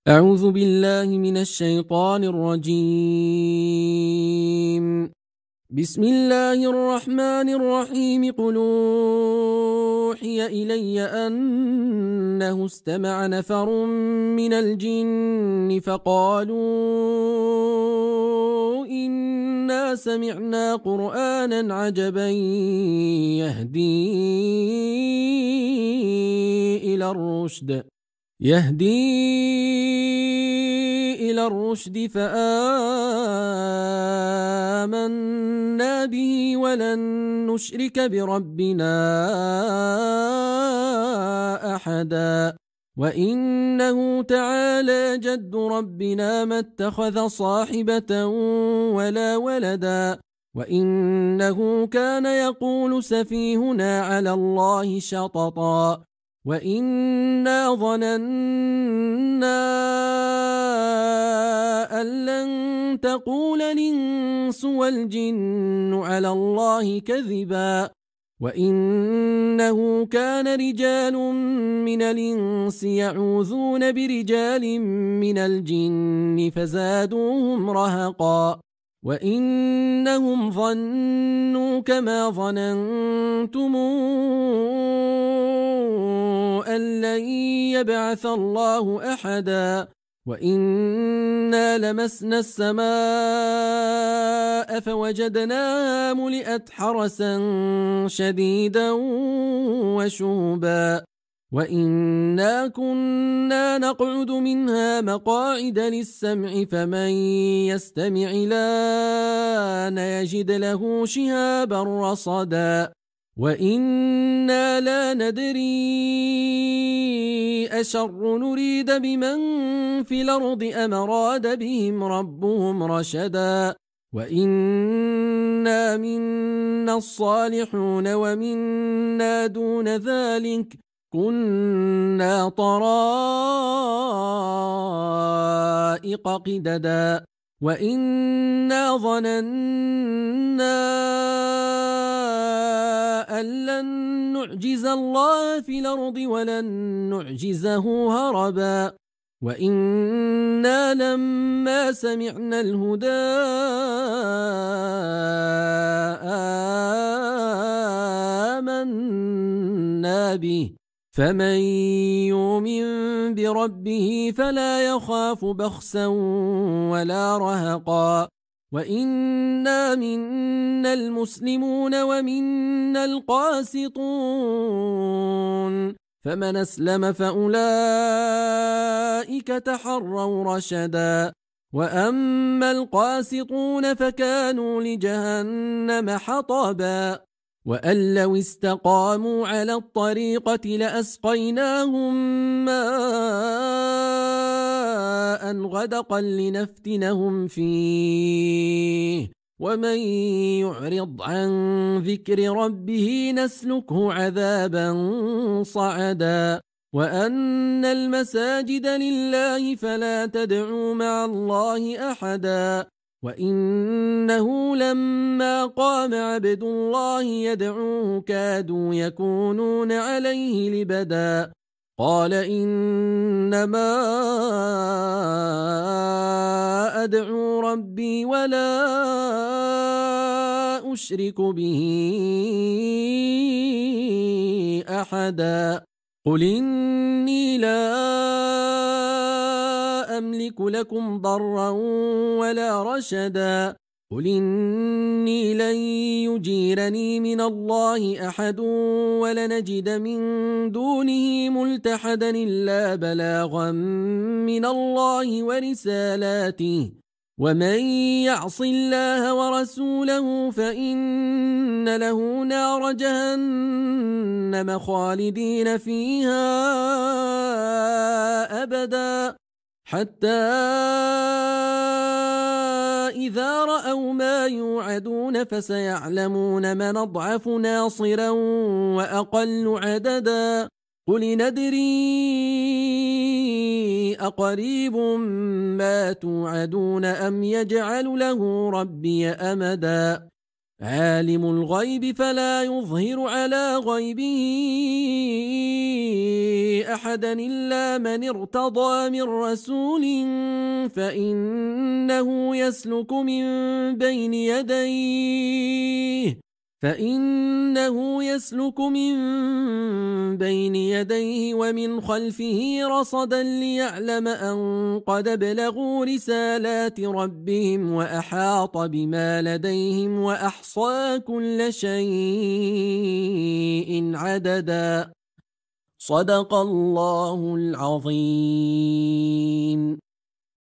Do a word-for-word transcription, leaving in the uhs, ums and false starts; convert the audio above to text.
أعوذ بالله من الشيطان الرجيم. بسم الله الرحمن الرحيم. قل أوحي إلي أنه استمع نفر من الجن فقالوا إنا سمعنا قرآنا عجبا يهدي إلى الرشد يهدي إلى الرشد فآمنا به ولن نشرك بربنا أحدا وإنه تعالى جد ربنا ما اتخذ صاحبة ولا ولدا وإنه كان يقول سفيهنا على الله شططا وإنا ظننا أن لن تقول الإنس والجن على الله كذبا وإنه كان رجال من الإنس يعوذون برجال من الجن فزادوهم رهقا وإنهم ظنوا كما ظننتم أن لن يبعث الله أحدا وإنا لمسنا السماء فوجدناها ملئت حرسا شديدا وشوبا وإنا كنا نقعد منها مقاعد للسمع فمن يستمع الآن يجد له شهابا رصدا وإنا لا ندري أشر نريد بمن في الأرض أم أراد بهم ربهم رشدا وإنا منا الصالحون ومنا دون ذلك كنا طرائق قددا وإنا ظننا أن لن نعجز الله في الأرض ولن نعجزه هربا وإنا لما سمعنا الهدى آمنا به فمن يؤمن بربه فلا يخاف بخسا ولا رهقا وإنا منا المسلمون ومنا القاسطون فمن أسلم فأولئك تحروا رشدا وأما القاسطون فكانوا لجهنم حطبا وأن لو استقاموا على الطريقة لأسقيناهم ماء غدقا لنفتنهم فيه ومن يعرض عن ذكر ربه نسلكه عذابا صعدا وأن المساجد لله فلا تدعوا مع الله أحدا وإنه لما قام عبد الله يدعوه كادوا يكونون عليه لبدا قال إنما أدعو ربي ولا أشرك به أحدا قل إني لا أملك لكم ضرا ولا رشدا قل إني لن يجيرني من الله أحد ولنجد من دونه ملتحدا إلا بلاغا من الله ورسالاته ومن يعص الله ورسوله فإن له نار جهنم خالدين فيها أبدا حتى إذا رأوا ما يوعدون فسيعلمون من أضعف ناصرا وأقل عددا قل ندري أقريب ما توعدون أم يجعل له ربي أمدا عالم الغيب فلا يظهر على غيبه أحدا إلا من ارتضى من رسول فإنه يسلك من بين يديه فإنه يسلك من بين يديه ومن خلفه رصدا ليعلم أن قد بلغوا رسالات ربهم وأحاط بما لديهم وأحصى كل شيء عددا. صدق الله العظيم.